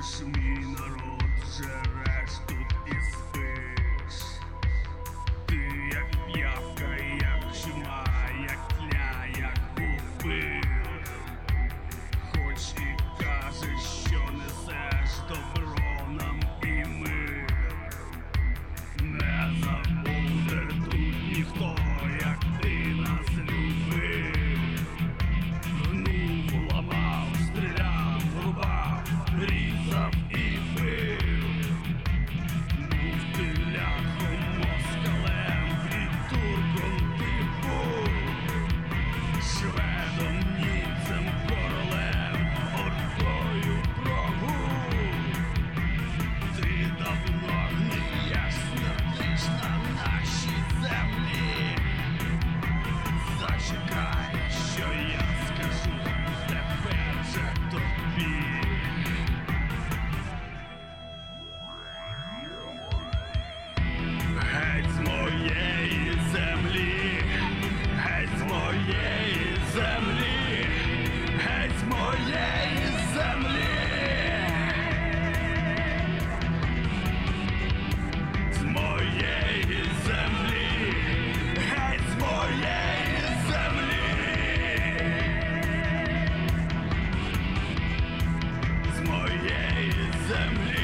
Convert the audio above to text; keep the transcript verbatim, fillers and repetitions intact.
Лиш мій народ жереш тут і спиш. Ти як п'явка, як чума, як тля, як упир. Хоч і кажеш, що несеш добро нам і мир. Не забуде тут ніхто, як ти нас любив. Гнув, ламав, стріляв, рубав, різав і бив. Був ти ляхом, москалем, придурком ти був. Шведом, німцем, королем, ордою прогув. Ти давно гниєш, смердиш на нашій землі. Зачекай, що я скажу тепер же тобі. Геть з моєї землі, геть з моєї землі, геть з моєї землі. З моєї землі, геть з моєї землі. З моєї землі.